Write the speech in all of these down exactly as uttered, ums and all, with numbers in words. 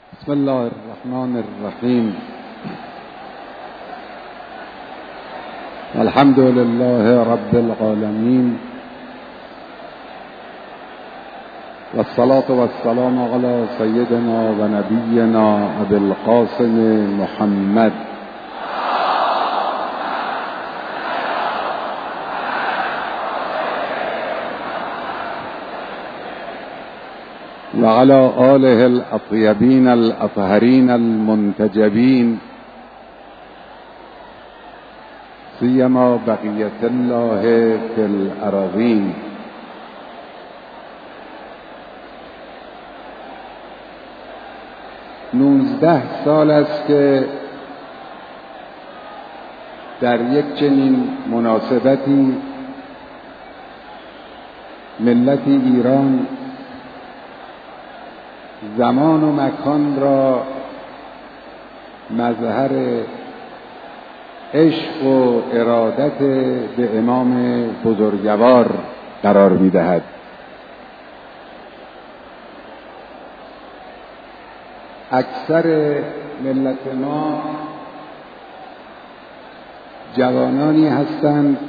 بسم الله الرحمن الرحیم. الحمد لله رب العالمین و الصلاة و السلام علی سیدنا و نبینا ابی القاسم محمد و علی آله الاطیبین الاطهرین المنتجبین سیما بقیت الله فی الارضین. نوزده سال است که در یک چنین مناسبتی ملت ایران زمان و مکان را مظهر عشق و ارادت به امام بزرگوار قرار می‌دهد. اکثر ملت ما جوانانی هستند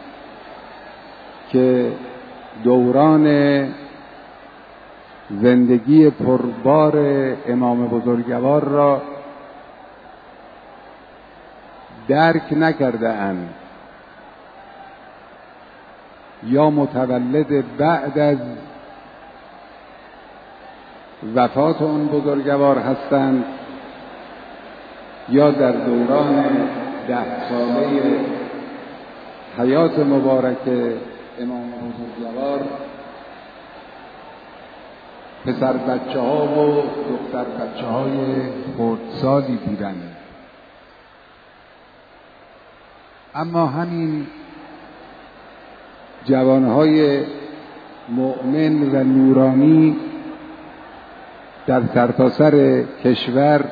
که دوران زندگی پربار امام بزرگوار را درک نکرده اند یا متولد بعد از وفات اون بزرگوار هستند یا در دوران ده ساله حیات مبارک امام بزرگوار پسر بچه ها و دختر بچه های خردسالی بودند. اما همین جوانهای مؤمن و نورانی در سرتاسر کشور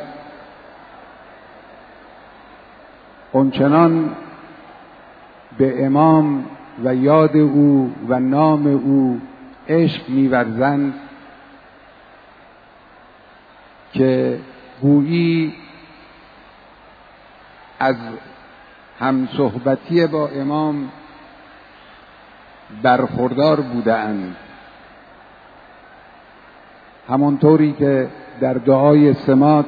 اونچنان به امام و یاد او و نام او عشق می‌ورزند که گویی از همصحبتی با امام برخوردار بودند، همانطوری که در دعای سمات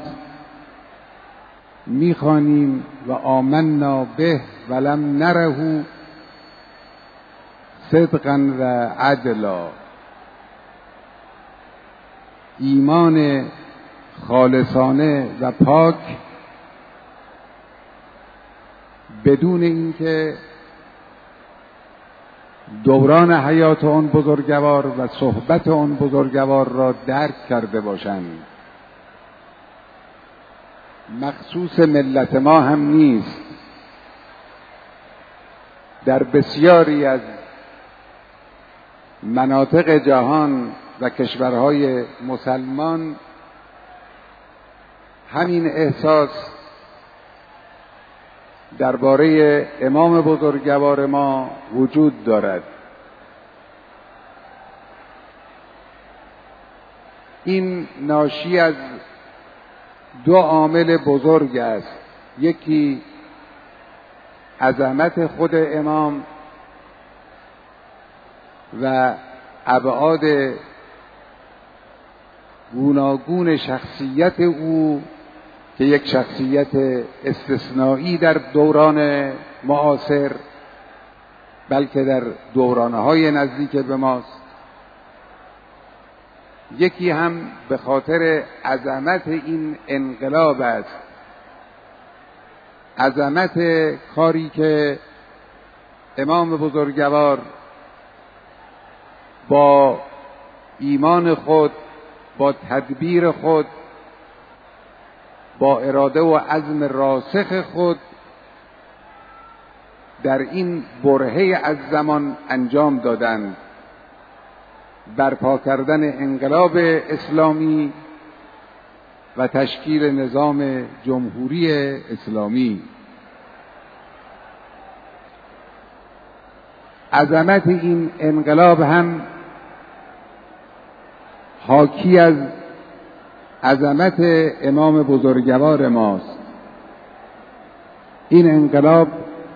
میخوانیم و آمنا به ولم نره صدقا و عدلا. ایمان خالصانه و پاک بدون اینکه دوران حیات آن بزرگوار و صحبت آن بزرگوار را درک کرده باشند. مخصوص ملت ما هم نیست. در بسیاری از مناطق جهان و کشورهای مسلمان همین احساس درباره امام بزرگوار ما وجود دارد. این ناشی از دو عامل بزرگ است. یکی عظمت خود امام و ابعاد گوناگون شخصیت او که یک شخصیت استثنایی در دوران معاصر بلکه در دورانهای نزدیک به ماست. یکی هم به خاطر عظمت این انقلاب است، عظمت کاری که امام بزرگوار با ایمان خود، با تدبیر خود، با اراده و عزم راسخ خود در این برهه از زمان انجام دادند. برپا کردن انقلاب اسلامی و تشکیل نظام جمهوری اسلامی. عظمت این انقلاب هم حاکی از عظمت امام بزرگوار ماست. این انقلاب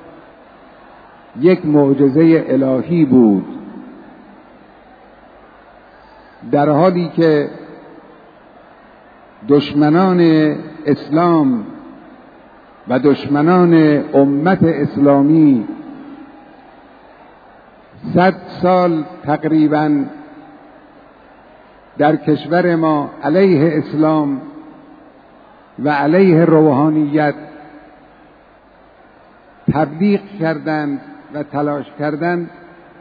یک معجزه الهی بود، در حالی که دشمنان اسلام و دشمنان امت اسلامی صد سال تقریباً در کشور ما علیه اسلام و علیه روحانیت تبلیغ کردند و تلاش کردند،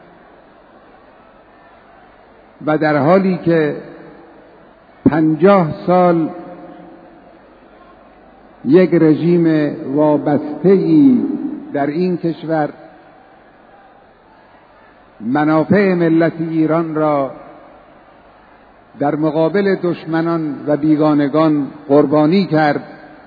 و در حالی که پنجاه سال یک رژیم وابسته‌ای در این کشور منافع ملت ایران را در مقابل دشمنان و بیگانگان قربانی کرد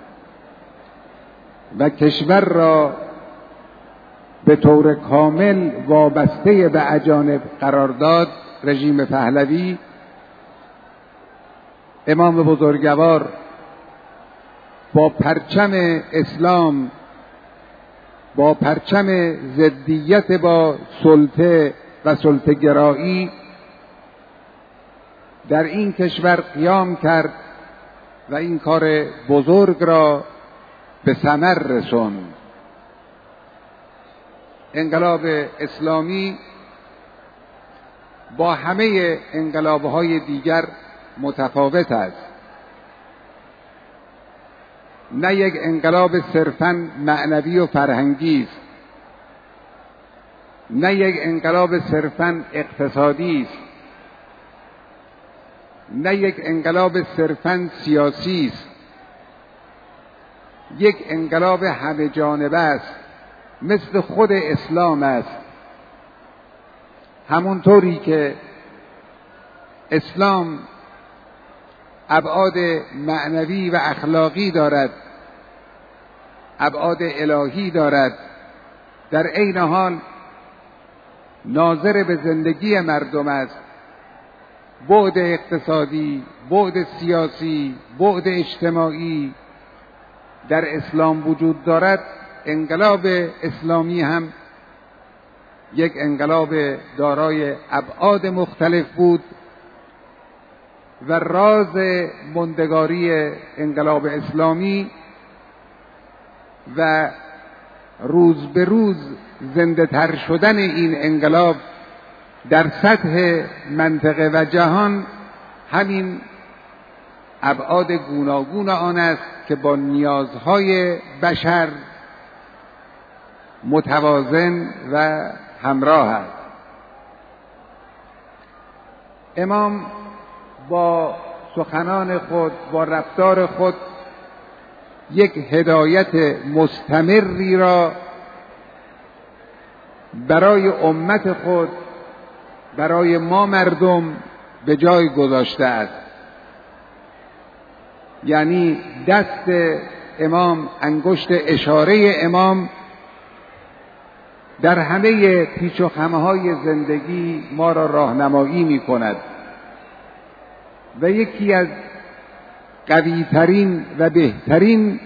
و کشور را به طور کامل وابسته به اجانب قرار داد، رژیم پهلوی، امام بزرگوار با پرچم اسلام، با پرچم ضدیت با سلطه و سلطه گرایی در این کشور قیام کرد و این کار بزرگ را به ثمر رساند. انقلاب اسلامی با همه انقلاب‌های دیگر متفاوت است. نه یک انقلاب صرفاً معنوی و فرهنگی است، نه یک انقلاب صرفاً اقتصادی است، نه یک انقلاب صرفاً سیاسی است، یک انقلاب همه جانبه است، مثل خود اسلام است. همونطوری که اسلام ابعاد معنوی و اخلاقی دارد، ابعاد الهی دارد، در عین حال ناظر به زندگی مردم است. بعد اقتصادی، بعد سیاسی، بعد اجتماعی در اسلام وجود دارد. انقلاب اسلامی هم یک انقلاب دارای ابعاد مختلف بود و راز ماندگاری انقلاب اسلامی و روز به روز زنده تر شدن این انقلاب در سطح منطقه و جهان همین ابعاد گوناگون آن است که با نیازهای بشر متوازن و همراه است. امام با سخنان خود، با رفتار خود یک هدایت مستمری را برای امت خود، برای ما مردم به جای گذاشته است. یعنی دست امام، انگشت اشاره امام در همه پیچ و خم‌های زندگی ما را راهنمایی می کند و یکی از قوی‌ترین و بهترین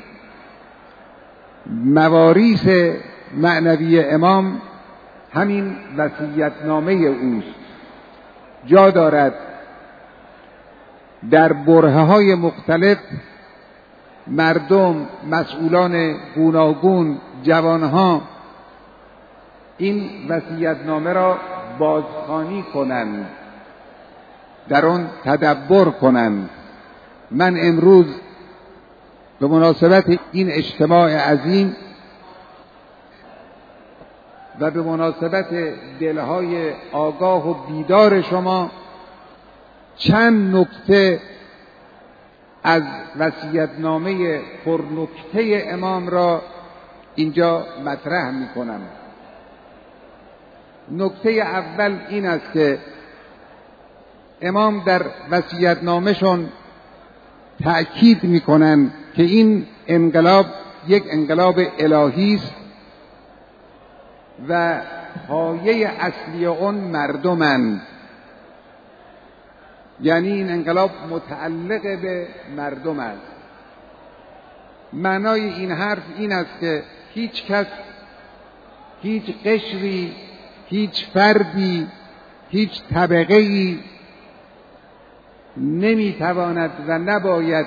مواریث معنوی امام همین وصیت‌نامه اوست. جا دارد در برهه‌های مختلف مردم، مسئولان گوناگون، جوانها این وصیت‌نامه را بازخوانی کنند، در آن تدبر کنند. من امروز به مناسبت این اجتماع عظیم و به مناسبت دلهای آگاه و بیدار شما چند نکته از وصیت‌نامه پرنکته امام را اینجا مطرح می‌کنم. نکته اول این است که امام در وصیت‌نامه‌شون تأکید می‌کنند که این انقلاب یک انقلاب الهی است و پایه اصلی آن مردمند. یعنی این انقلاب متعلق به مردم است. معنای این حرف این است که هیچ کس، هیچ قشری، هیچ فردی، هیچ طبقه‌ای نمیتواند و نباید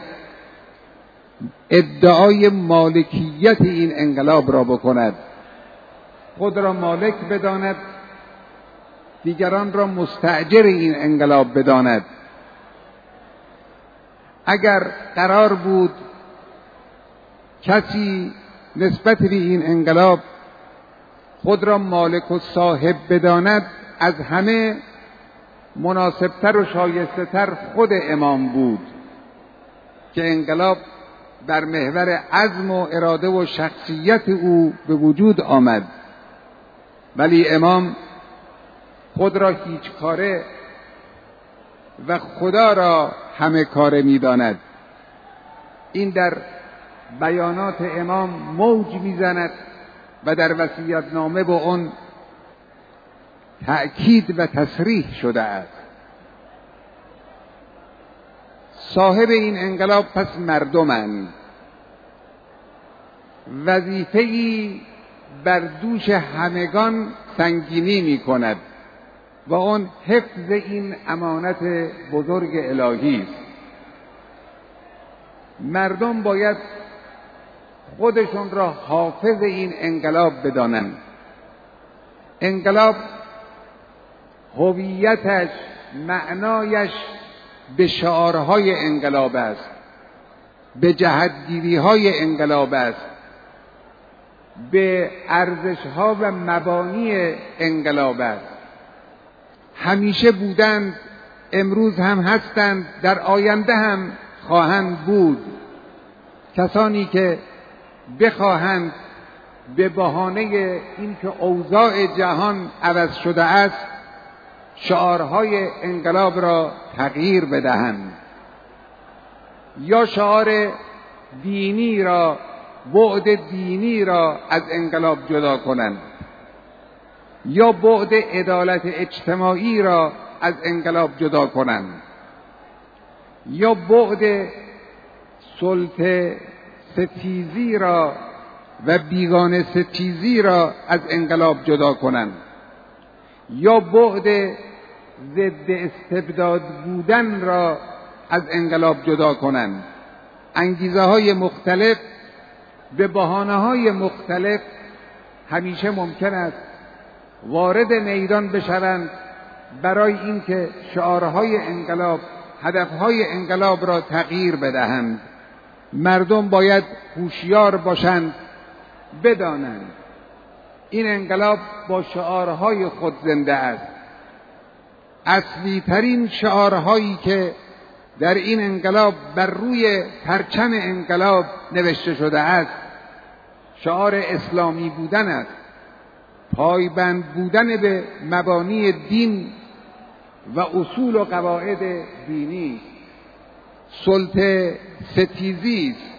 ادعای مالکیت این انقلاب را بکند، خود را مالک بداند، دیگران را مستأجر این انقلاب بداند. اگر قرار بود کسی نسبت به این انقلاب خود را مالک و صاحب بداند، از همه مناسبتر و شایسته‌تر خود امام بود که انقلاب بر محور عزم و اراده و شخصیت او به وجود آمد. ولی امام خود را هیچ کاره و خدا را همه کاره می داند. این در بیانات امام موج می زند و در وصیت‌نامه با آن تأکید و تصریح شده است. صاحب این انقلاب پس مردمند. وظیفه‌ای بر دوش همگان سنگینی می کند و آن حفظ این امانت بزرگ الهی است. مردم باید خودشون را حافظ این انقلاب بدانند. انقلاب هویتش، معنایش به شعارهای انقلاب است، به جهتگیری‌های انقلاب است، به ارزش‌ها و مبانی انقلاب است. همیشه بودند، امروز هم هستند، در آینده هم خواهند بود. کسانی که بخواهند به بهانه اینکه اوضاع جهان عوض شده است شعارهای انقلاب را تغییر بدهند، یا شعار دینی را، بعد دینی را از انقلاب جدا کنند، یا بعد عدالت اجتماعی را از انقلاب جدا کنند، یا بعد سلطه ستیزی را و بیگانه ستیزی را از انقلاب جدا کنند، یا بعد ضد استبداد بودن را از انقلاب جدا کنند. انگیزه های مختلف به بهانه های مختلف همیشه ممکن است وارد میدان بشوند برای اینکه شعارهای انقلاب، هدفهای انقلاب را تغییر بدهند. مردم باید هوشیار باشند، بدانند این انقلاب با شعارهای خود زنده است. اصلی ترین شعارهایی که در این انقلاب بر روی پرچم انقلاب نوشته شده است شعار اسلامی بودن است، پایبند بودن به مبانی دین و اصول و قواعد دینی، سلطه ستیزی است،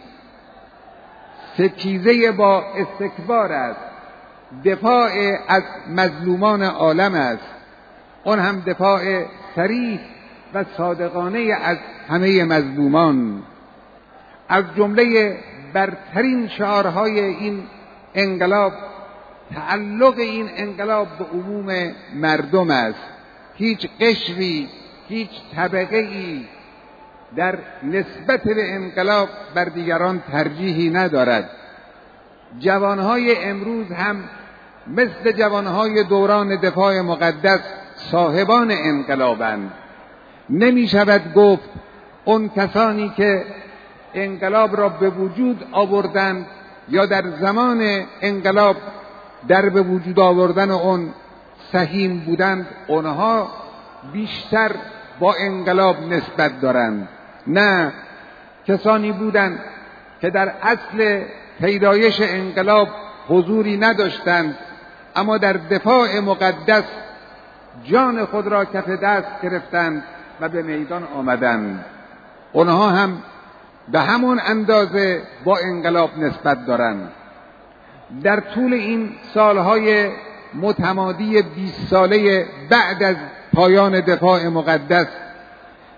ستیزه با استکبار است، دفاع از مظلومان عالم است، اون هم دفاع صریح و صادقانه از همه مظلومان. از جمله برترین شعارهای این انقلاب تعلق این انقلاب به عموم مردم است. هیچ قشری، هیچ طبقه‌ای در نسبت به انقلاب بر دیگران ترجیحی ندارد. جوانهای امروز هم مثل جوانهای دوران دفاع مقدس صاحبان انقلابند. نمی شود گفت اون کسانی که انقلاب را به وجود آوردند یا در زمان انقلاب در به وجود آوردن اون سهیم بودند اونها بیشتر با انقلاب نسبت دارند. نه، کسانی بودند که در اصل پیدایش انقلاب حضوری نداشتند اما در دفاع مقدس جان خود را کف دست گرفتند و به میدان آمدند. اونها هم به همون اندازه با انقلاب نسبت دارند. در طول این سالهای متمادی بیست ساله بعد از پایان دفاع مقدس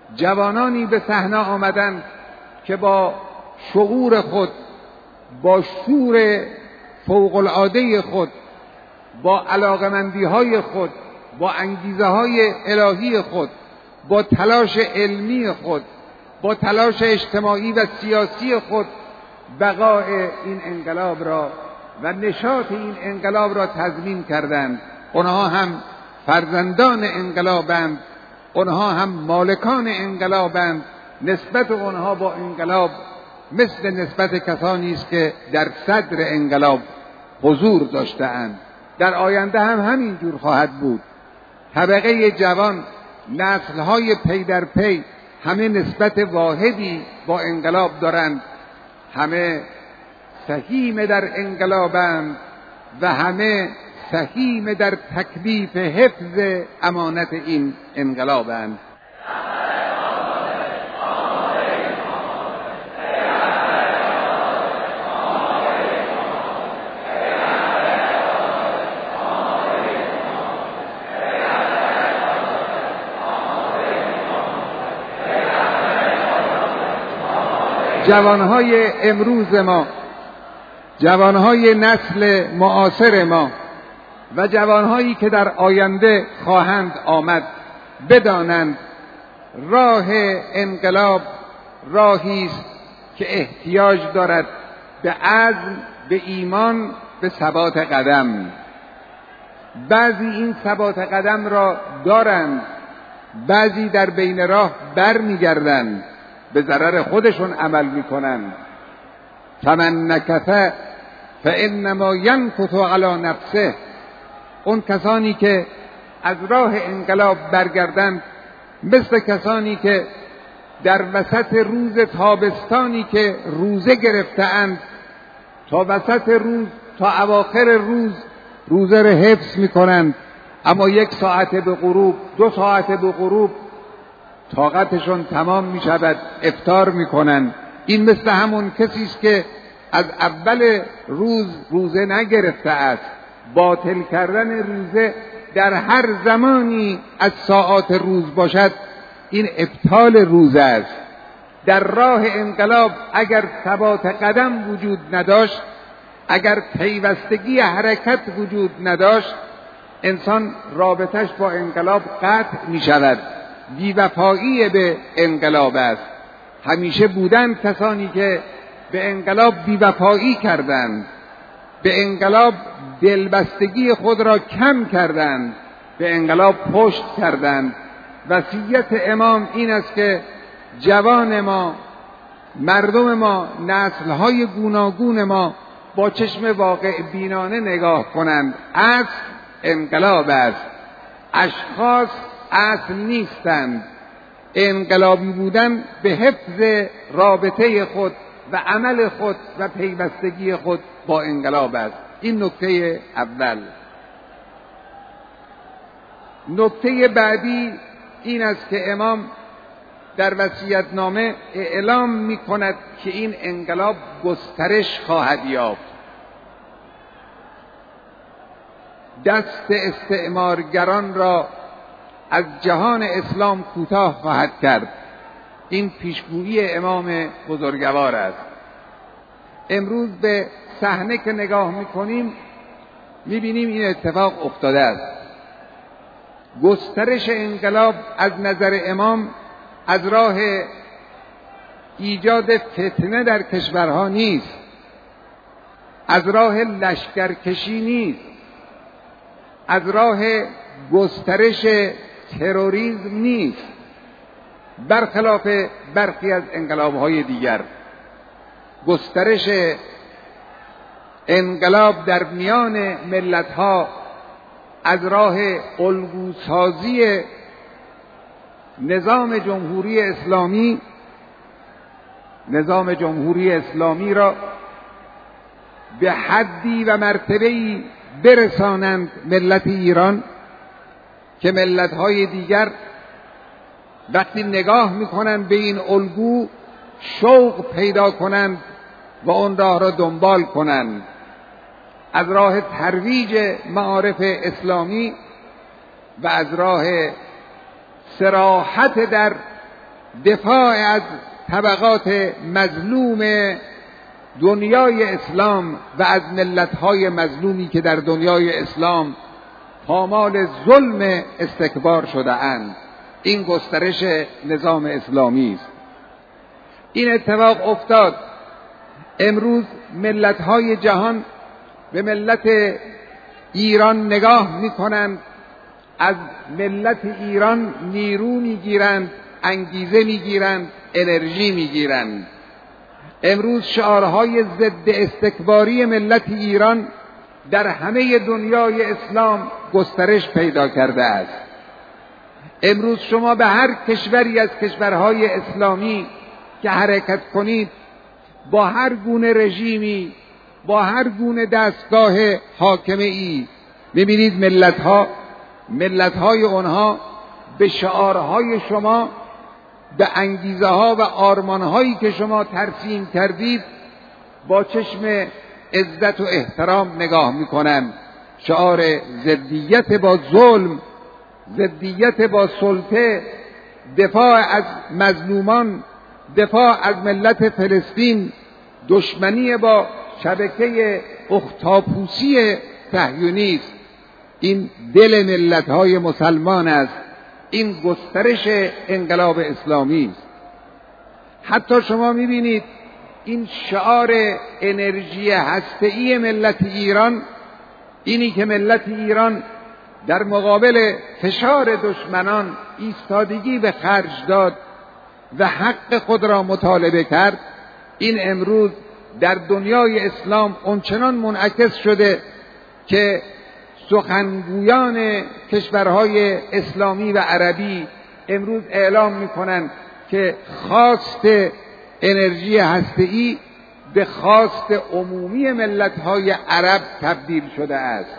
جوانانی به صحنه آمدند که با شعور خود، با شور فوق‌العاده خود، با علاقمندی‌های خود، با انگیزه‌های الهی خود، با تلاش علمی خود، با تلاش اجتماعی و سیاسی خود بقای این انقلاب را و نشاط این انقلاب را تضمین کردند. آنها هم فرزندان انقلابند، آنها هم مالکان انقلابند. نسبت آنها با انقلاب مثل نسبت کسانی است که در صدر انقلاب حضور داشته‌اند. در آینده هم همین جور خواهد بود. طبقه جوان، نسل‌های پی در پی همه نسبت واحدی با انقلاب دارند، همه سهیم در انقلابند و همه سهیم در تکلیف حفظ امانت این انقلابند. جوانهای امروز ما، جوانهای نسل معاصر ما و جوانهایی که در آینده خواهند آمد بدانند راه انقلاب راهی است که احتیاج دارد به عزم، به ایمان، به ثبات قدم. بعضی این ثبات قدم را دارند، بعضی در بین راه بر میگردند، به ضرر خودشون عمل میکنند. فمن نکث فانما ینکث علی نفسه. اون کسانی که از راه انقلاب برگردند مثل کسانی که در وسط روز تابستانی که روزه گرفته‌اند تا وسط روز، تا اواخر روز روزه را حفظ میکنند، اما یک ساعت به غروب، دو ساعت به غروب طاقتشون تمام می شود، افطار می کنن. این مثل همون کسی است که از اول روز روزه نگرفته است. باطل کردن روزه در هر زمانی از ساعات روز باشد، این ابطال روزه است. در راه انقلاب اگر ثبات قدم وجود نداشت، اگر پیوستگی حرکت وجود نداشت، انسان رابطش با انقلاب قطع می شود. بی‌وفایی به انقلاب است. همیشه بودند کسانی که به انقلاب بی‌وفایی کردند، به انقلاب دلبستگی خود را کم کردند، به انقلاب پشت کردند. وصیت امام این است که جوان ما، مردم ما، نسل‌های گوناگون ما با چشم واقع بینانه نگاه کنند. اصل انقلاب است، اشخاص اصل نیستند. انقلابی بودن به حفظ رابطه خود و عمل خود و پیوستگی خود با انقلاب است. این نکته اول. نکته بعدی این است که امام در وصیت‌نامه اعلام می‌کند که این انقلاب گسترش خواهد یافت. دست استعمارگران را از جهان اسلام کوتاه خواهد کرد. این پیشگویی امام بزرگوار است. امروز به صحنه که نگاه می‌کنیم می‌بینیم این اتفاق افتاده است. گسترش انقلاب از نظر امام از راه ایجاد فتنه در کشورها نیست، از راه لشکرکشی نیست، از راه گسترش تروریسم نیست، برخلاف برخی از انقلاب‌های دیگر. گسترش انقلاب در میان ملت‌ها از راه الگوسازی نظام جمهوری اسلامی نظام جمهوری اسلامی را به حدی و مرتبه‌ای برسانند ملت ایران که ملت‌های دیگر وقتی نگاه می‌کنند به این الگو شوق پیدا کنند و آن راه را دنبال کنند. از راه ترویج معارف اسلامی و از راه صراحت در دفاع از طبقات مظلوم دنیای اسلام و از ملت‌های مظلومی که در دنیای اسلام پامال ظلم استکبار شده اند. این گسترش نظام اسلامی است. این اتفاق افتاد. امروز ملت‌های جهان به ملت ایران نگاه می‌کنند، از ملت ایران نیرو می‌گیرند، انگیزه می‌گیرند، انرژی می‌گیرند. امروز شعارهای ضد استکباری ملت ایران در همه دنیای اسلام گسترش پیدا کرده است. امروز شما به هر کشوری از کشورهای اسلامی که حرکت کنید، با هر گونه رژیمی، با هر گونه دستگاه حاکمه ای، می‌بینید ملت‌ها ملت‌های اونها به شعارهای شما، به انگیزه ها و آرمان هایی که شما ترسیم کردید با چشم عزت و احترام نگاه میکنند. شعار ضدیت با ظلم، ضدیت با سلطه، دفاع از مظلومان، دفاع از ملت فلسطین، دشمنی با شبکه اختاپوسی صهیونی است. این دل ملت‌های مسلمان است. این گسترش انقلاب اسلامی است. حتی شما می‌بینید این شعار انرژی هسته‌ای ملت ایران، اینی که ملت ایران در مقابل فشار دشمنان ایستادگی به خرج داد و حق خود را مطالبه کرد، این امروز در دنیای اسلام اونچنان منعکس شده که سخنگویان کشورهای اسلامی و عربی امروز اعلام می‌کنند که خواست انرژی هسته‌ای به خواست عمومی ملت‌های عرب تبدیل شده است.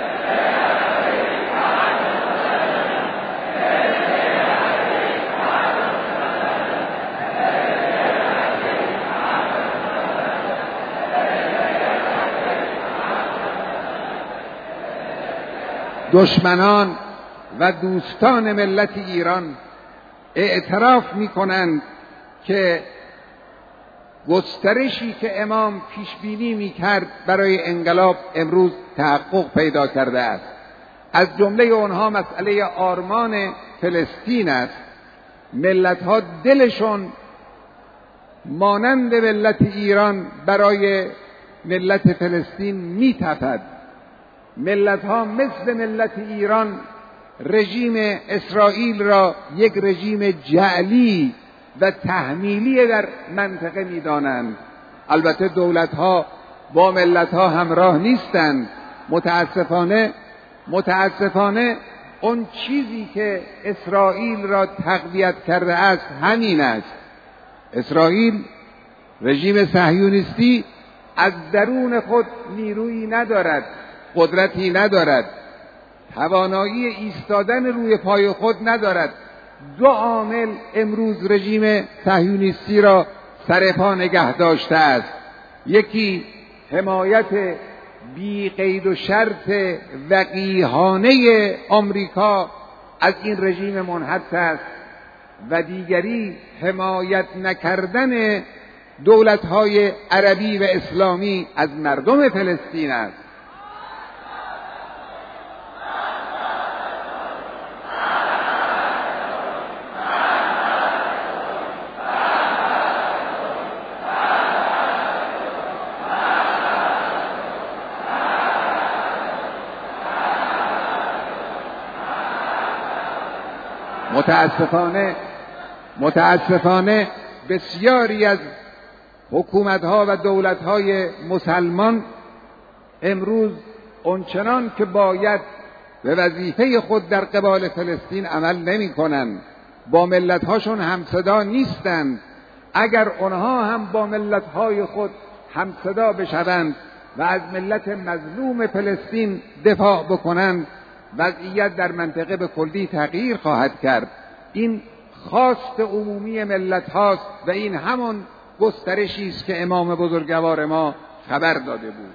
دشمنان و دوستان ملت ایران اعتراف می‌کنند که گسترشی که امام پیش بینی می‌کرد برای انقلاب امروز تحقق پیدا کرده است. از جمله آنها مسئله آرمان فلسطین است. ملت‌ها دلشون مانند ملت ایران برای ملت فلسطین می‌تپد. ملت‌ها مثل ملت ایران رژیم اسرائیل را یک رژیم جعلی و تحمیلی در منطقه می‌دانند. البته دولت‌ها با ملت‌ها همراه نیستند. متاسفانه متاسفانه اون چیزی که اسرائیل را تقویت کرده است همین است. اسرائیل، رژیم صهیونیستی، از درون خود نیرویی ندارد، قدرتی ندارد، توانایی ایستادن روی پای خود ندارد. دو عامل امروز رژیم صهیونیستی را سر پا نگه داشته است. یکی حمایت بی قید و شرط وقیحانه آمریکا از این رژیم منحط است و دیگری حمایت نکردن دولت‌های عربی و اسلامی از مردم فلسطین است. متاسفانه متاسفانه بسیاری از حکومت‌ها و دولت‌های مسلمان امروز اونچنان که باید به وظیفه خود در قبال فلسطین عمل نمی‌کنند. با ملت‌هاشون همصدا نیستند. اگر آنها هم با ملت‌های خود همصدا بشوند و از ملت مظلوم فلسطین دفاع بکنند، وضعیت در منطقه به کلی تغییر خواهد کرد. این خواست عمومی ملت هاست و این همان گسترشی است که امام بزرگوار ما خبر داده بود.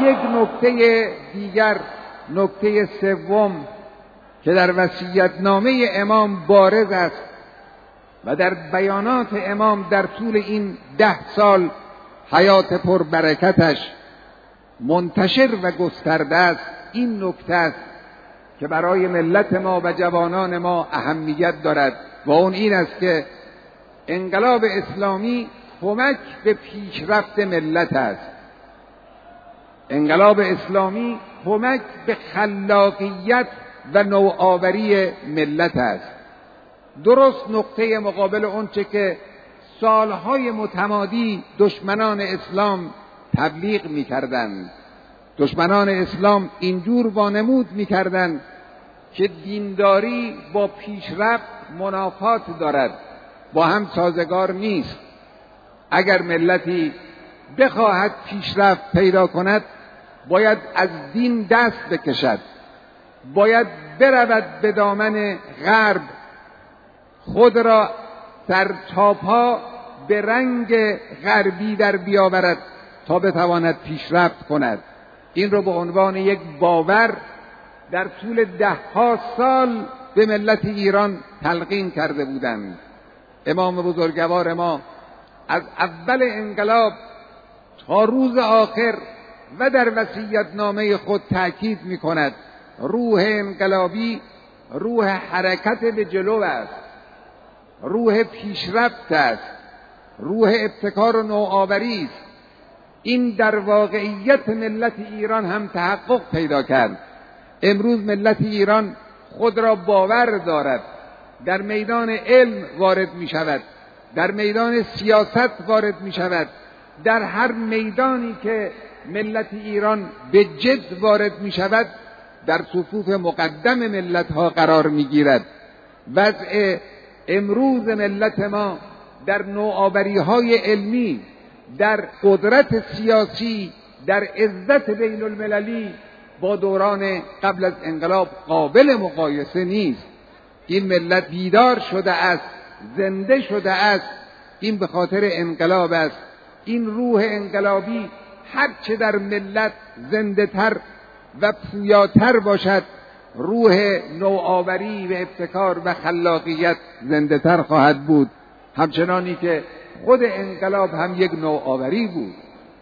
یک نکته دیگر، نکته سوم که در وصیت‌نامه امام بارز است و در بیانات امام در طول این ده سال حیات پربرکتش منتشر و گسترده است، این نکته است که برای ملت ما و جوانان ما اهمیت دارد و اون این است که انقلاب اسلامی کمک به پیشرفت ملت است. انقلاب اسلامی کمک به خلاقیت و نوآوری ملت است. درست نقطه مقابل اونچه که سالهای متمادی دشمنان اسلام تبلیغ می‌کردند. دشمنان اسلام اینجور وانمود می‌کردند که دینداری با پیشرفت منافات دارد، با هم سازگار نیست. اگر ملتی بخواهد پیشرفت پیدا کند باید از دین دست بکشد، باید برود به دامن غرب، خود را در تاپا به رنگ غربی در بیاورد تا بتواند پیشرفت کند. این رو به عنوان یک باور در طول ده ها سال به ملت ایران تلقین کرده بودند. امام بزرگوار ما از اول انقلاب تا روز آخر و در وصیت‌نامه خود تأکید می کند روح انقلابی روح حرکت به جلو است، روح پیشرفت است، روح ابتکار و نوآوری است. این در واقعیت ملت ایران هم تحقق پیدا کرد. امروز ملت ایران خود را باور دارد، در میدان علم وارد می شود، در میدان سیاست وارد می شود، در هر میدانی که ملت ایران به جد وارد می شود در صفوف مقدم ملت ها قرار می گیرد. وضع امروز ملت ما در نوآوری های علمی، در قدرت سیاسی، در عزت بین المللی با دوران قبل از انقلاب قابل مقایسه نیست. این ملت بیدار شده است، زنده شده است. این به خاطر انقلاب است. این روح انقلابی هرچه در ملت زنده تر و پویاتر باشد، روح نوآوری و ابتکار و خلاقیت زنده تر خواهد بود، همچنانی که خود انقلاب هم یک نوآوری بود.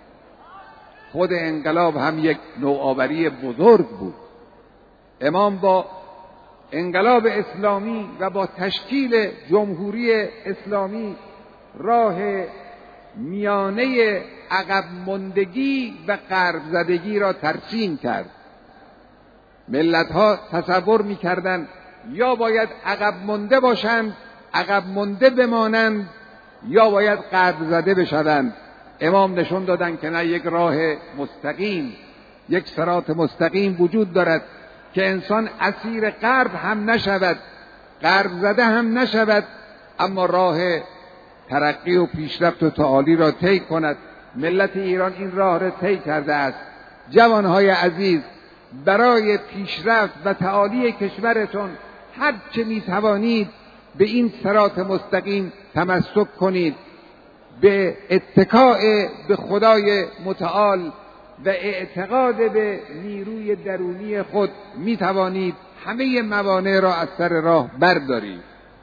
خود انقلاب هم یک نوآوری بزرگ بود. امام با انقلاب اسلامی و با تشکیل جمهوری اسلامی راه میانه عقب ماندگی و غرب زدگی را ترسیم کرد. ملت ها تصور می‌کردند یا باید عقب مانده باشند، عقب مانده بمانند، یا باید غرب زده بشوند. امام نشون دادند که نه، یک راه مستقیم، یک صراط مستقیم وجود دارد که انسان اسیر غرب هم نشود، غرب زده هم نشود، اما راه ترقی و پیشرفت و تعالی را طی کند. ملت ایران این راه را طی کرده است. جوانهای عزیز، برای پیشرفت و تعالی کشورتون هر چه می توانید به این صراط مستقیم تمسک کنید. به اتکاء به خدای متعال و اعتقاد به نیروی درونی خود می توانید همه موانع را از سر راه بردارید.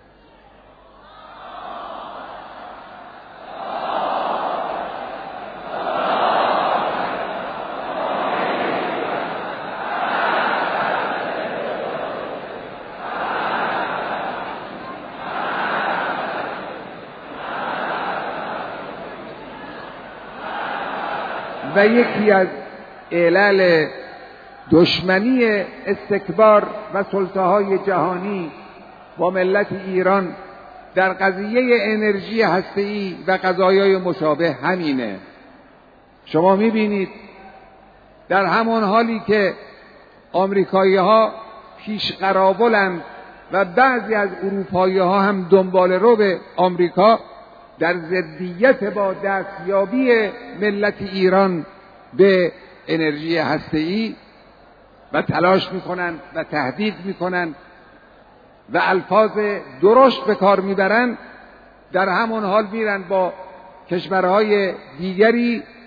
و یکی از علل دشمنی استکبار و سلطه‌های جهانی با ملت ایران در قضیه انرژی هسته‌ای و قضایای مشابه همینه. شما می‌بینید در همون حالی که آمریکایی‌ها پیش قراولند و بعضی از اروپایی‌ها هم دنبال رو به آمریکا در ضدیت با دستیابی ملت ایران به انرژی هسته‌ای و تلاش میکنن و تهدید میکنن و الفاظ درشت به کار میبرن، در همون حال میرن با کشورهای دیگری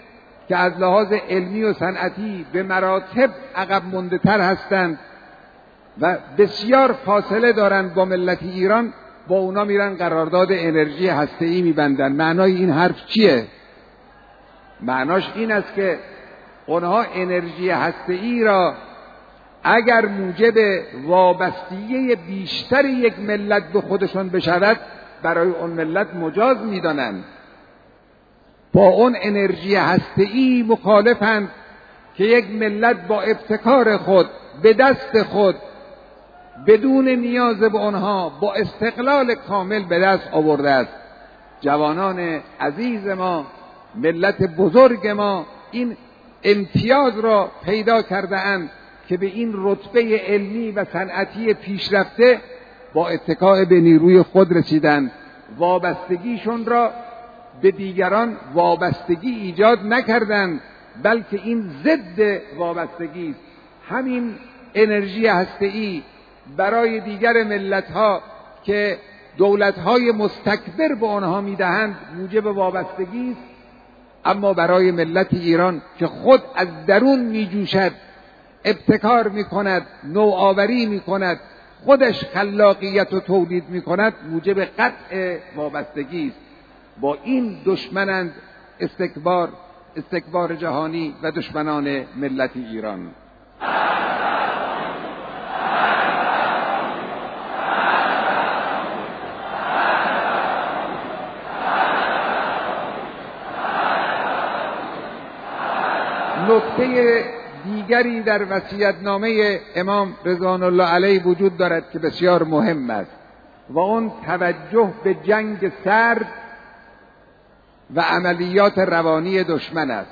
که از لحاظ علمی و صنعتی به مراتب عقب مونده تر هستند و بسیار فاصله دارند با ملت ایران، با اونا میرن قرارداد انرژی هسته‌ای میبندن. معنای این حرف چیه؟ معناش این است که اونها انرژی هسته‌ای را اگر موجب وابستگی بیشتر یک ملت به خودشون بشود، برای اون ملت مجاز میدانند. با اون انرژی هسته‌ای مخالفند که یک ملت با ابتکار خود به دست خود بدون نیاز به آنها با استقلال کامل به دست آورده است. جوانان عزیز ما، ملت بزرگ ما این امتیاز را پیدا کرده اند که به این رتبه علمی و صنعتی پیشرفته با اتکای به نیروی خود رسیدند. وابستگیشون را به دیگران وابستگی ایجاد نکردند، بلکه این ضد وابستگی است. همین انرژی هسته‌ای برای دیگر ملت‌ها که دولت‌های مستکبر به آنها می‌دهند موجب وابستگی است، اما برای ملت ایران که خود از درون می‌جوشد، ابتکار می‌کند، نوآوری می‌کند، خودش خلاقیت و تولید می‌کند، موجب قطع وابستگی است. با این دشمنند استکبار استکبار جهانی و دشمنان ملت ایران. نکته دیگری در وصیت‌نامه امام رضوان الله علیه وجود دارد که بسیار مهم است و اون توجه به جنگ سرد و عملیات روانی دشمن است.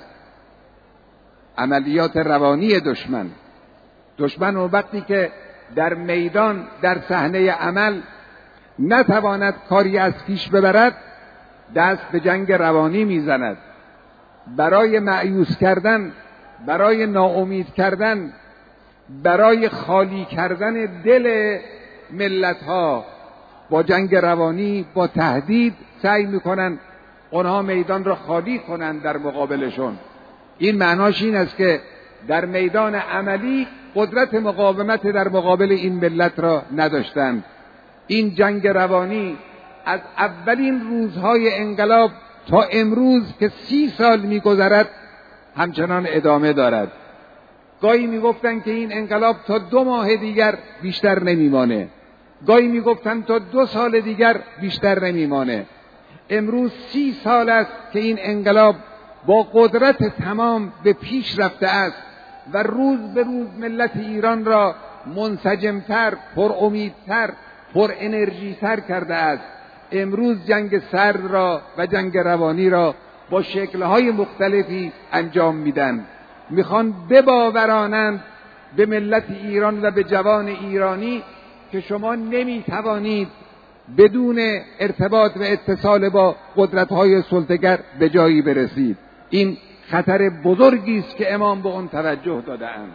عملیات روانی دشمن دشمن و وقتی که در میدان در صحنه عمل نتواند کاری از پیش ببرد، دست به جنگ روانی میزند. برای مأیوس کردن، برای ناامید کردن، برای خالی کردن دل ملت‌ها با جنگ روانی، با تهدید سعی میکنن اونها میدان را خالی کنند در مقابلشون. این معناش این است که در میدان عملی قدرت مقاومت در مقابل این ملت را نداشتند. این جنگ روانی از اولین روزهای انقلاب تا امروز که سی سال میگذرد همچنان ادامه دارد. گاهی میگفتند که این انقلاب تا دو ماه دیگر بیشتر نمیمانه، گاهی میگفتند تا دو سال دیگر بیشتر نمیمانه. امروز سی سال است که این انقلاب با قدرت تمام به پیش رفته است و روز به روز ملت ایران را منسجمتر، پر امیدتر، پر انرژیتر کرده است. امروز جنگ سرد را و جنگ روانی را با شکل‌های مختلفی انجام میدن. میخوان بباورانند به ملت ایران و به جوان ایرانی که شما نمیتوانید بدون ارتباط و اتصال با قدرت‌های سلطه‌گر به جایی برسید. این خطر بزرگی است که امام به آن توجه داده‌اند.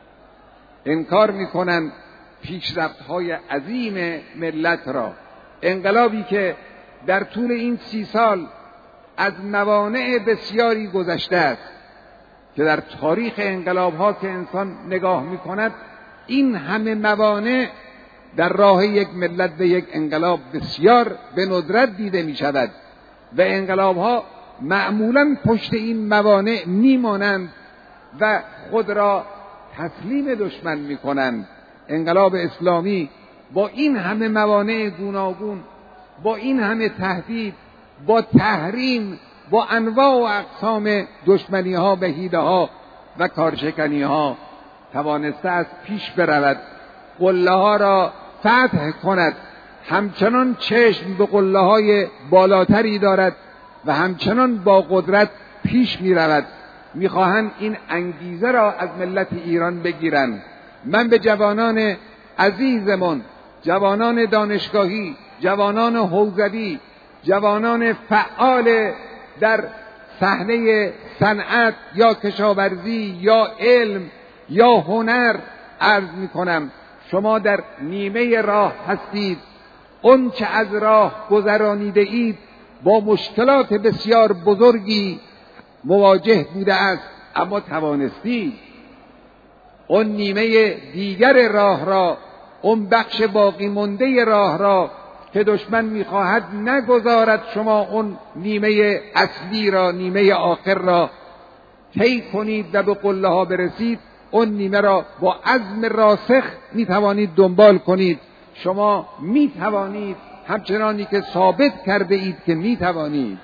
انکار می‌کنند پیشرفت‌های عظیم ملت را. انقلابی که در طول این سی سال از موانع بسیاری گذشته است که در تاریخ انقلاب‌ها که انسان نگاه می‌کند این همه موانع در راه یک ملت و یک انقلاب بسیار به ندرت دیده می شود و انقلاب‌ها معمولاً پشت این موانع میمانند و خود را تسلیم دشمن می کنند. انقلاب اسلامی با این همه موانع گوناگون، با این همه تهدید، با تحریم، با انواع و اقسام دشمنی‌ها و حیله‌ها و کارشکنی‌ها توانسته است پیش برود، قله‌ها را فتح کند، همچنان چشم به قله‌های بالاتری دارد و همچنان با قدرت پیش می رود. می خواهند این انگیزه را از ملت ایران بگیرند. من به جوانان عزیزمون، جوانان دانشگاهی، جوانان حوزوی، جوانان فعال در صحنه صنعت یا کشاورزی یا علم یا هنر عرض می کنم شما در نیمه راه هستید. اون چه از راه گذرانیده اید با مشکلات بسیار بزرگی مواجه بوده است، اما توانستید اون نیمه دیگر راه را، اون بخش باقی مانده راه را که دشمن میخواهد نگذارد شما اون نیمه اصلی را، نیمه آخر را طی کنید و به قله ها برسید، اون نیمه را با عزم راسخ میتوانید دنبال کنید. شما میتوانید، همچنانی که ثابت کرده اید که میتوانید.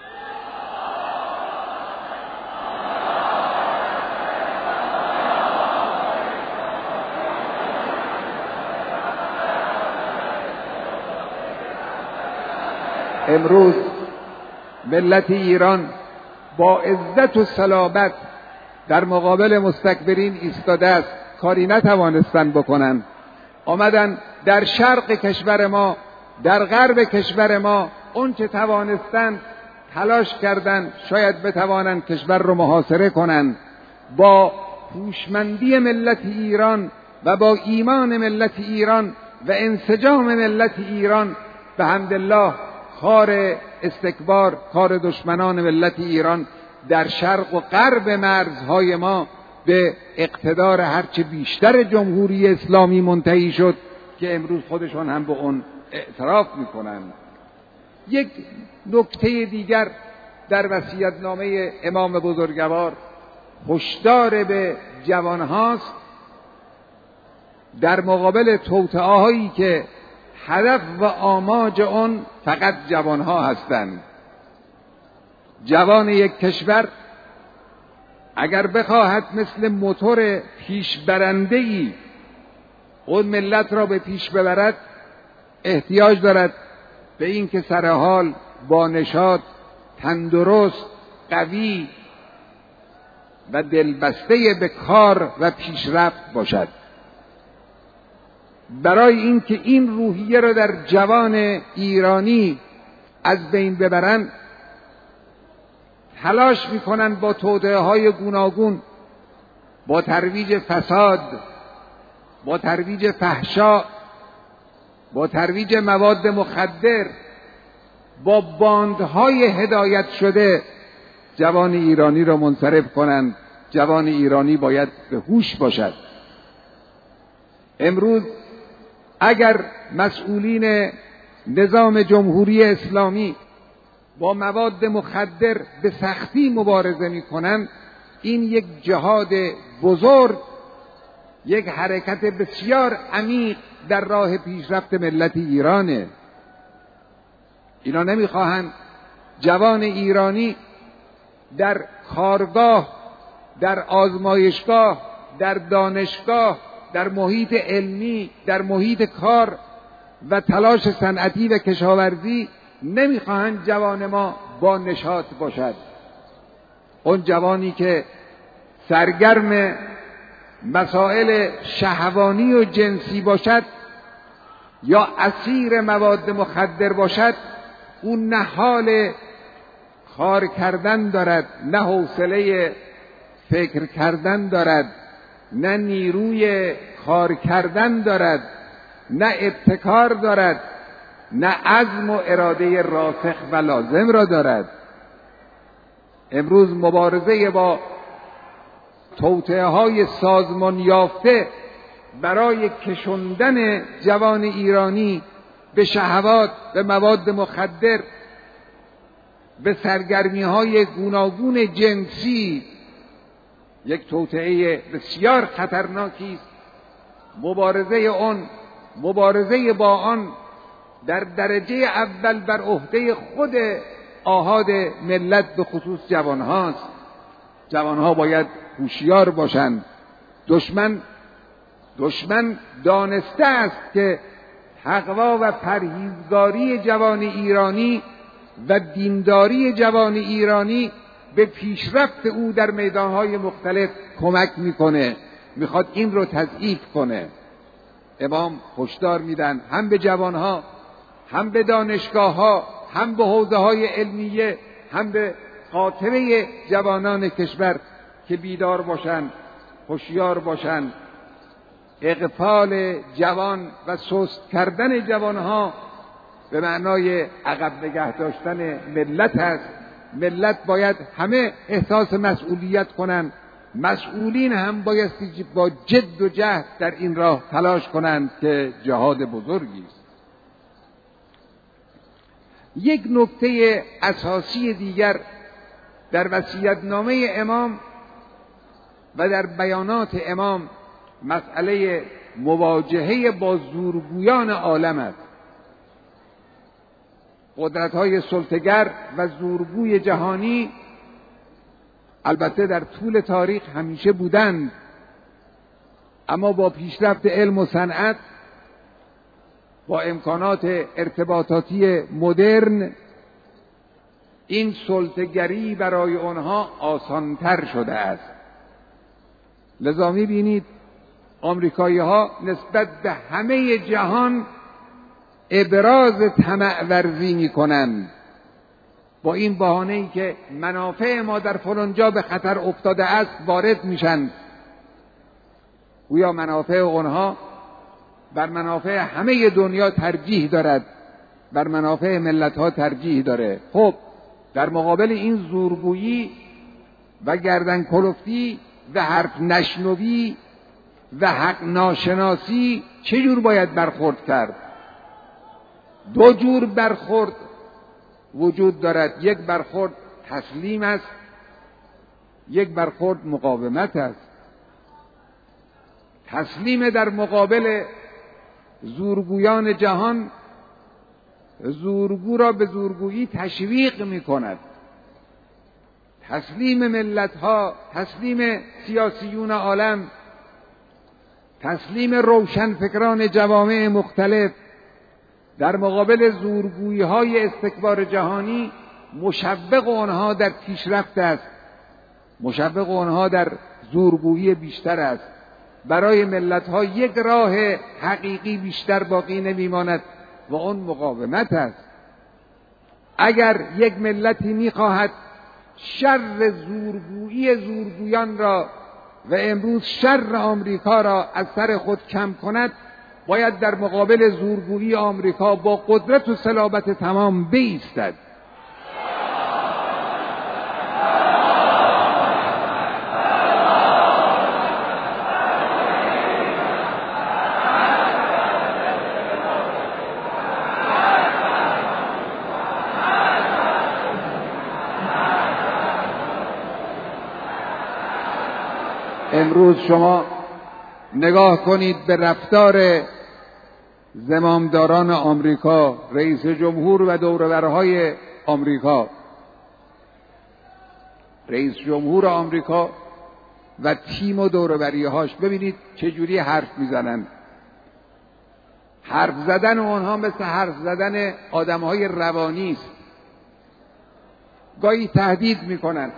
امروز ملت ایران با عزت و صلابت در مقابل مستکبرین ایستاده است. کاری نتوانستن بکنن، آمدن در شرق کشور ما، در غرب کشور ما اون چه توانستن تلاش کردن شاید بتوانن کشور رو محاصره کنن. با هوشمندی ملت ایران و با ایمان ملت ایران و انسجام ملت ایران به حمدالله کار استکبار، کار دشمنان ملت ایران در شرق و غرب مرزهای ما به اقتدار هرچه بیشتر جمهوری اسلامی منتهی شد که امروز خودشون هم به اون اعتراف میکنن. یک نکته دیگر در وصیت‌نامه امام بزرگوار هشدار به جوان هاست در مقابل توطئه‌هایی که هدف و آماج آن فقط جوانها هستند. جوان یک کشور اگر بخواهد مثل موتور پیش برنده‌ای اون ملت را به پیش ببرد، احتیاج دارد به این که سرحال، با نشاط، تندرست، قوی و دلبسته به کار و پیشرفت باشد. برای اینکه این روحیه را در جوان ایرانی از بین ببرند تلاش میکنند با توطئه‌های گوناگون، با ترویج فساد، با ترویج فحشا، با ترویج مواد مخدر، با باندهای هدایت شده جوان ایرانی را منصرف کنند. جوان ایرانی باید به هوش باشد. امروز اگر مسئولین نظام جمهوری اسلامی با مواد مخدر به سختی مبارزه می‌کنند، این یک جهاد بزرگ، یک حرکت بسیار عمیق در راه پیشرفت ملت ایرانه. اینا نمی‌خواهند جوان ایرانی در کارگاه، در آزمایشگاه، در دانشگاه، در محیط علمی، در محیط کار و تلاش صنعتی و کشاورزی نمیخواهند جوان ما با نشاط باشد. اون جوانی که سرگرم مسائل شهوانی و جنسی باشد یا اسیر مواد مخدر باشد، اون نه حال کار کردن دارد، نه حوصله فکر کردن دارد، نه نیروی کار کردن دارد، نه ابتکار دارد، نه عزم و اراده راسخ و لازم را دارد. امروز مبارزه با توطئه‌های سازمان یافته برای کشوندن جوان ایرانی به شهوات، به مواد مخدر، به سرگرمی‌های گوناگون جنسی یک توطئه بسیار خطرناکی است. مبارزه آن، مبارزه با آن در درجه اول بر عهده خود آحاد ملت به خصوص جوان هاست. جوان ها باید هوشیار باشند. دشمن دشمن دانسته است که تقوا و پرهیزگاری جوان ایرانی و دینداری جوان ایرانی به پیشرفت او در میدانهای مختلف کمک میکنه، میخواد این رو تضعیف کنه. امام هشدار میدن هم به جوانها، هم به دانشگاهها، هم به حوزه‌های علمیه، هم به خاطره جوانان کشور که بیدار باشند، هوشیار باشند. اغفال جوان و سست کردن جوانها به معنای عقب نگه داشتن ملت است ملت باید همه احساس مسئولیت کنند. مسئولین هم بایستی با جد و جهد در این راه تلاش کنند که جهاد بزرگی است. یک نکته اساسی دیگر در وصیت‌نامه امام و در بیانات امام مسئله مواجهه با زورگویان عالم است. قدرت‌های سلطه‌گر و زورگوی جهانی البته در طول تاریخ همیشه بودند، اما با پیشرفت علم و صنعت، با امکانات ارتباطاتی مدرن، این سلطه‌گری برای آنها آسانتر شده است. لذا می‌بینید آمریکایی‌ها نسبت به همه جهان ابراز طمع ورزی می‌کنند، با این بهانه‌ای که منافع ما در فلان جا به خطر افتاده است وارد میشن، گویا منافع آنها بر منافع همه دنیا ترجیح دارد، بر منافع ملت‌ها ترجیح داره. خب در مقابل این زورگویی و گردن کلفتی و حرف نشنوی و حق ناشناسی چه جور باید برخورد کرد؟ دو جور برخورد وجود دارد. یک برخورد تسلیم است، یک برخورد مقاومت است. تسلیم در مقابل زورگویان جهان زورگو را به زورگویی تشویق می کند. تسلیم ملت‌ها، تسلیم سیاسیون عالم، تسلیم روشنفکران جوامع مختلف در مقابل زورگویی‌های استکبار جهانی مشوق آنها در پیشرفت است، مشوق آنها در زورگویی بیشتر است. برای ملت‌ها یک راه حقیقی بیشتر باقی نمی‌ماند و آن مقاومت است. اگر یک ملتی می‌خواهد شر زورگویی زورگویان را و امروز شر آمریکا را از سر خود کم کند، باید در مقابل زورگویی آمریکا با قدرت و صلابت تمام بایستد. امروز شما نگاه کنید به رفتار زمامداران آمریکا، رئیس جمهور و دورورهای آمریکا. رئیس جمهور آمریکا و تیم و دوروریهاش، ببینید چجوری حرف میزنن. حرف زدن اونها مثل حرف زدن آدمهای روانی است. گاهی تهدید میکنن،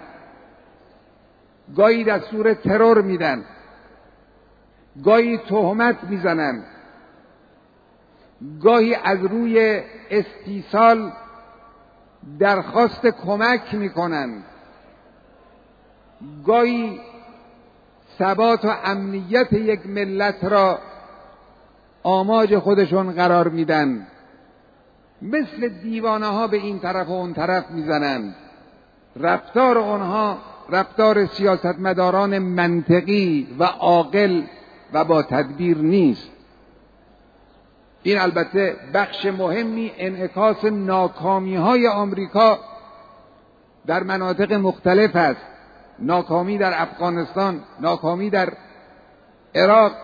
گاهی دستور ترور میدن، گاهی تهمت میزنن، گاهی از روی استیصال درخواست کمک میکنن، گاهی ثبات و امنیت یک ملت را آماج خودشون قرار میدن. مثل دیوانه ها به این طرف و اون طرف میزنن. رفتار آنها رفتار سیاستمداران منطقی و عاقل و با تدبیر نیست. این البته بخش مهمی انعکاس ناکامی های آمریکا در مناطق مختلف است. ناکامی در افغانستان، ناکامی در عراق.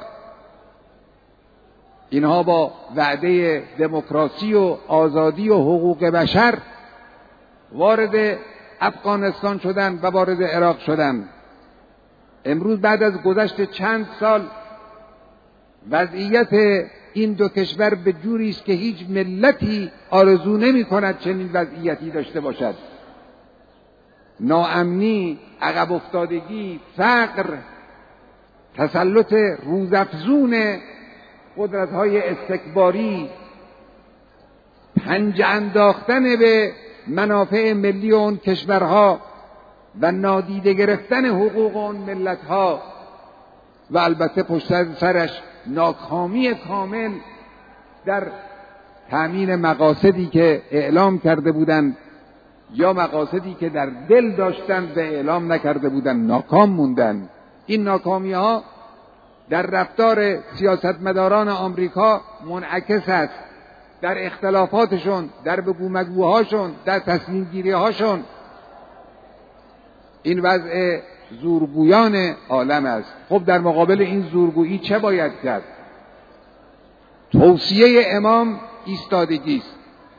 اینها با وعده دموکراسی و آزادی و حقوق بشر وارد افغانستان شدند و وارد عراق شدند. امروز بعد از گذشت چند سال وضعیت این دو کشور به جوری است که هیچ ملتی آرزو نمی کند چنین وضعیتی داشته باشد. ناامنی، عقب افتادگی، فقر، تسلط روزافزون قدرت‌های استکباری، پنجه انداختن به منافع ملی اون کشورها و نادیده گرفتن حقوق اون ملت‌ها و البته پشت سرش ناکامی کامل در تأمین مقاصدی که اعلام کرده بودند یا مقاصدی که در دل داشتند و اعلام نکرده بودند ناکام موندن. این ناکامی ها در رفتار سیاستمداران آمریکا منعکس است، در اختلافاتشون، در بگو مگوهاشون، در تصمیم گیری هاشون. این وضع زورگویان عالم است. خب در مقابل این زورگویی چه باید کرد؟ توصیه امام ایستادگی است.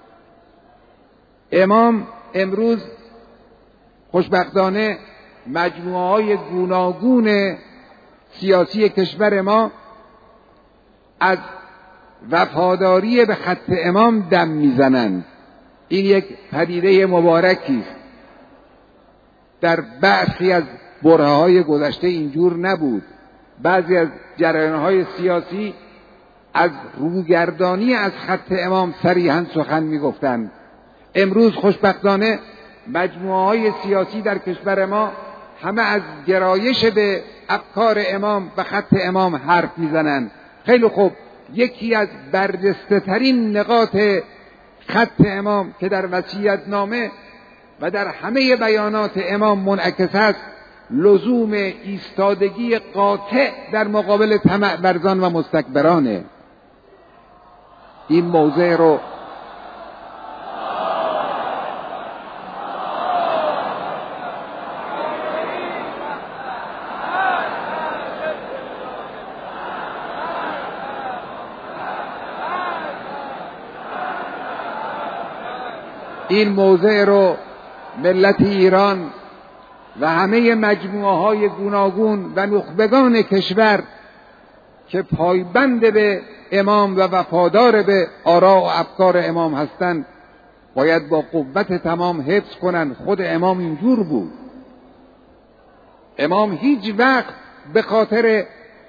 امام امروز خوشبختانه مجموعه های گوناگون سیاسی کشور ما از وفاداری به خط امام دم میزنند. این یک پدیده مبارکی است. در برخی از برهه‌های گذشته اینجور نبود. بعضی از جریان‌های سیاسی از روگردانی از خط امام صریحاً سخن میگفتند. امروز خوشبختانه مجموعه‌های سیاسی در کشور ما همه از گرایش به افکار امام و خط امام حرف میزنند. خیلی خوب، یکی از برجسته‌ترین نقاط خط امام که در وصیت‌نامه و در همه بیانات امام منعکس است، لزوم ایستادگی قاطع در مقابل طمع ورزان و مستکبرانه. این موضع رو این موضع رو ملت ایران و همه مجموعه های گوناگون و نخبگان کشور که پایبند به امام و وفادار به آراء و افکار امام هستند باید با قوت تمام حفظ کنند. خود امام اینجور بود. امام هیچ وقت به خاطر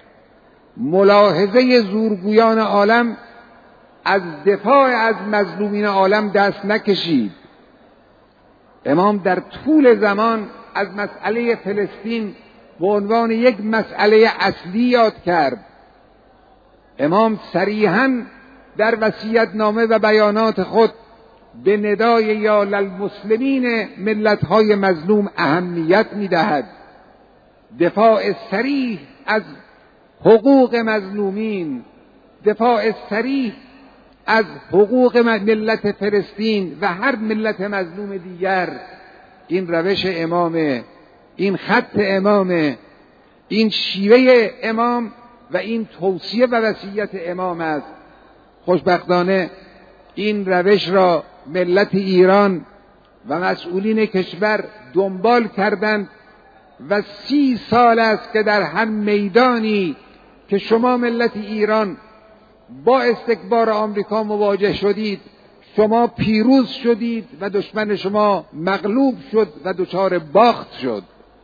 ملاحظه زورگویان عالم از دفاع از مظلومین عالم دست نکشید. امام در طول زمان از مسئله فلسطین به عنوان یک مسئله اصلی یاد کرد. امام صریحاً در وصیت‌نامه و بیانات خود به ندای یا للمسلمین ملت‌های مظلوم اهمیت می‌دهد. دفاع صریح از حقوق مظلومین، دفاع صریح از حقوق ملت فلسطین و هر ملت مظلوم دیگر، این روش امامه، این خط امامه، این شیوه امام و این توصیه و وصیت امام است. خوشبختانه این روش را ملت ایران و مسئولین کشور دنبال کردند و سی سال است که در هر میدانی که شما ملت ایران با استکبار آمریکا مواجه شدید، شما پیروز شدید و دشمن شما مغلوب شد و دچار باخت شد.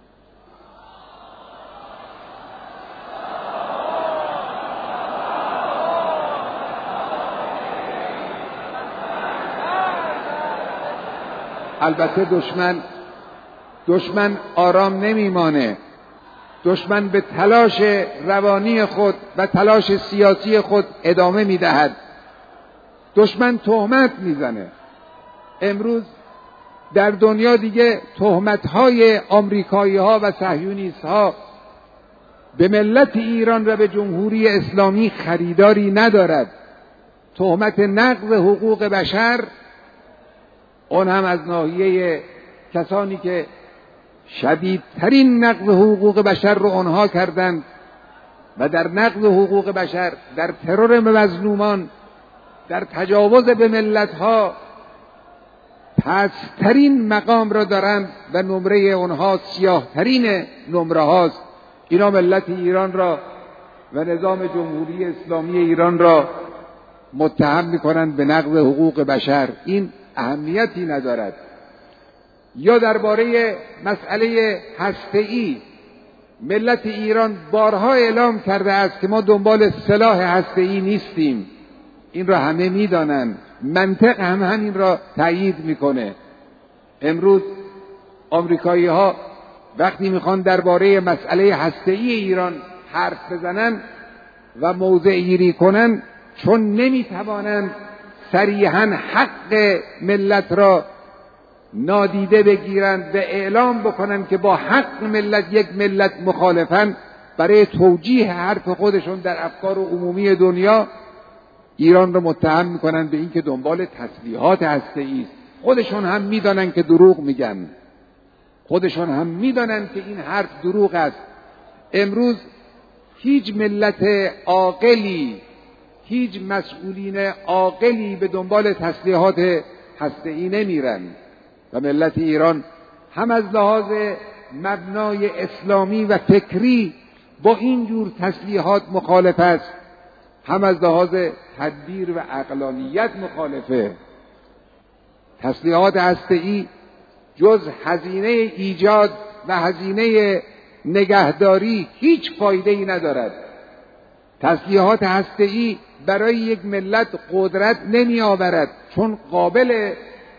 البته دشمن دشمن آرام نمیمانه. دشمن به تلاش روانی خود و تلاش سیاسی خود ادامه میدهد. دشمن تهمت میزنه. امروز در دنیا دیگه تهمت‌های آمریکایی‌ها و صهیونیست‌ها به ملت ایران و به جمهوری اسلامی خریداری ندارد. تهمت نقض حقوق بشر، اون هم از ناحیه کسانی که شدیدترین نقض حقوق بشر رو آنها کردند و در نقض حقوق بشر، در ترور مظلومان، در تجاوز به ملت‌ها پست‌ترین مقام را دارند و نمره اونها سیاه‌ترین نمره هاست. اینا ملت ایران را و نظام جمهوری اسلامی ایران را متهم می‌کنند به نقض حقوق بشر. این اهمیتی ندارد. یا درباره مسئله هسته‌ای ملت ایران بارها اعلام کرده است که ما دنبال سلاح هسته‌ای نیستیم. این را همه می‌دانند. منطق هم همین را تایید می‌کنه. امروز آمریکایی‌ها وقتی می‌خوان درباره مسئله هسته‌ای ایران حرف بزنن و موضع گیری کنن، چون نمی‌توانند صریحاً حق ملت را نادیده بگیرند و اعلام بکنند که با حق ملت یک ملت مخالفن، برای توجیه حرف خودشون در افکار عمومی دنیا ایران رو متهم میکنن به این که دنبال تسلیحات هسته‌ای است. خودشون هم میدانن که دروغ میگن، خودشون هم میدانن که این حرف دروغ است. امروز هیچ ملت عاقلی، هیچ مسئولین عاقلی به دنبال تسلیحات هسته‌ای نمیرن و ملت ایران هم از لحاظ مبنای اسلامی و فکری با این جور تسلیحات مخالف است، هم از لحاظ تدبیر و عقلانیت مخالفه. تسلیحات هسته‌ای جز هزینه ایجاد و هزینه نگهداری هیچ فایده‌ای ندارد. تسلیحات هسته‌ای برای یک ملت قدرت نمی آورد، چون قابل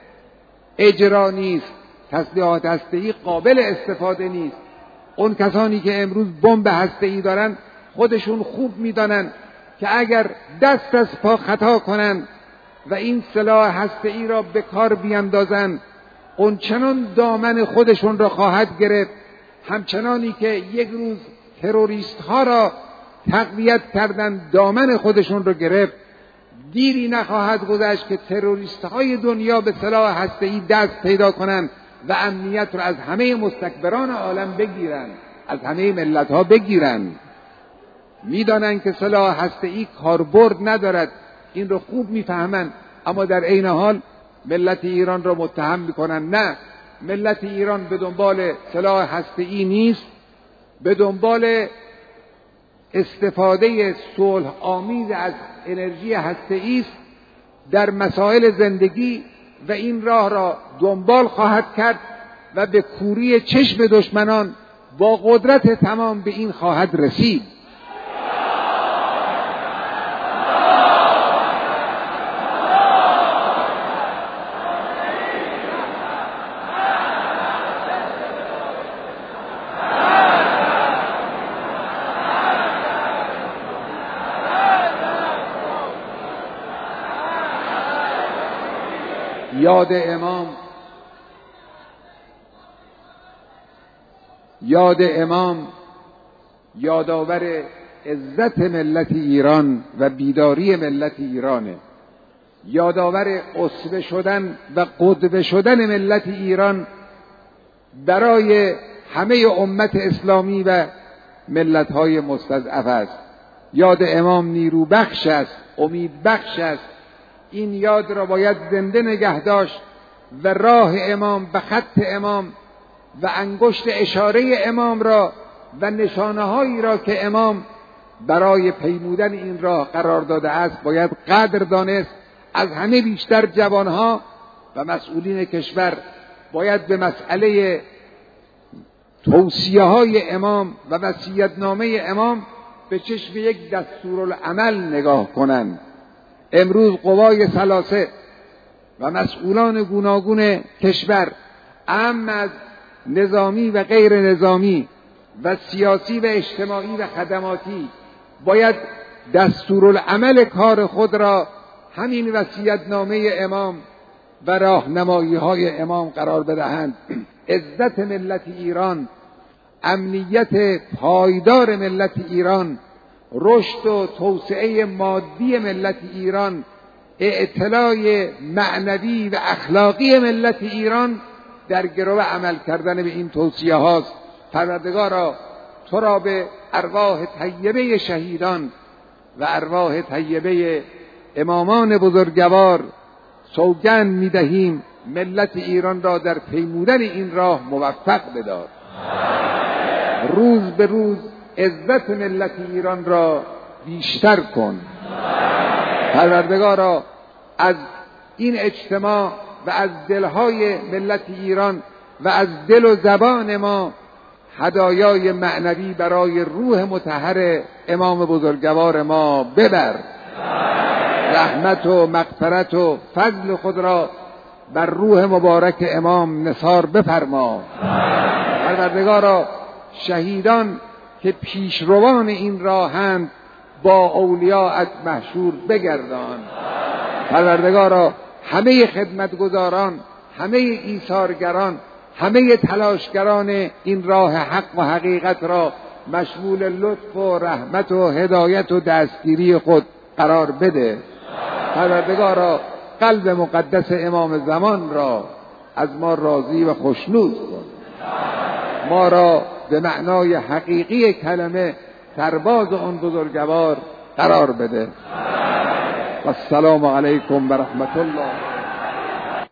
اجرا نیست. تسلیحات هسته‌ای قابل استفاده نیست. اون کسانی که امروز بمب هسته‌ای دارن خودشون خوب میدانن که اگر دست از پا خطا کنن و این سلاح هسته‌ای را به کار بیاندازن، اون چنان دامن خودشون را خواهد گرفت، همچنانی که یک روز تروریست ها را تقویت کردن دامن خودشون را گرفت. دیری نخواهد گذشت که تروریست های دنیا به سلاح هسته‌ای دست پیدا کنند و امنیت را از همه مستکبران عالم بگیرن، از همه ملت ها بگیرن. میدانن که سلاح هسته‌ای کاربرد ندارد، این رو خوب میفهمن، اما در عین حال ملت ایران را متهم میکنن. نه، ملت ایران به دنبال سلاح هسته‌ای نیست، به دنبال استفاده صلح آمیز از انرژی هسته‌ای است در مسائل زندگی و این راه را دنبال خواهد کرد و به کوری چشم دشمنان با قدرت تمام به این خواهد رسید. یاد امام یاد امام یادآور عزت ملت ایران و بیداری ملت ایرانه، یادآور اسوه شدن و قدوه شدن ملت ایران برای همه امت اسلامی و ملت‌های مستضعف است. یاد امام نیرو بخش است، امید بخش است. این یاد را باید زنده نگه داشت و راه امام و خط امام و انگشت اشاره امام را و نشانه‌هایی را که امام برای پیمودن این راه قرار داده است باید قدر دانست. از همه بیشتر جوانها و مسئولین کشور باید به مسئله توصیه‌های امام و وصیت‌نامه امام به چشم یک دستورالعمل نگاه کنند. امروز قوای ثلاثه و مسئولان گوناگون کشور، اهم از نظامی و غیر نظامی و سیاسی و اجتماعی و خدماتی، باید دستورالعمل کار خود را همین وصیت‌نامه امام و راهنمایی‌های امام قرار بدهند. عزت ملت ایران، امنیت پایدار ملت ایران، رشد و توسعه مادی ملت ایران، اعتلاء معنوی و اخلاقی ملت ایران در گرو عمل کردن به این توصیه هاست. پروردگارا تو را به ارواح طیبه شهیدان و ارواح طیبه امامان بزرگوار سوگند می‌دهیم ملت ایران را در پیمودن این راه موفق بدار. روز به روز عزت ملت ایران را بیشتر کن. پروردگارا از این اجتماع و از دلهای ملت ایران و از دل و زبان ما هدایای معنوی برای روح مطهر امام بزرگوار ما ببر. رحمت و مغفرت و فضل خود را بر روح مبارک امام نثار بفرما. پروردگارا شهیدان که پیشروان این راهند با اولیاءت محشور بگردان. پروردگارا همه خدمتگزاران، همه ایثارگران، همه تلاشگران این راه حق و حقیقت را مشمول لطف و رحمت و هدایت و دستگیری خود قرار بده. پروردگارا قلب مقدس امام زمان را از ما راضی و خوشنود کن، ما را به معنای حقیقی کلمه سرباز آن بزرگوار قرار بده. و السلام علیکم و رحمت الله.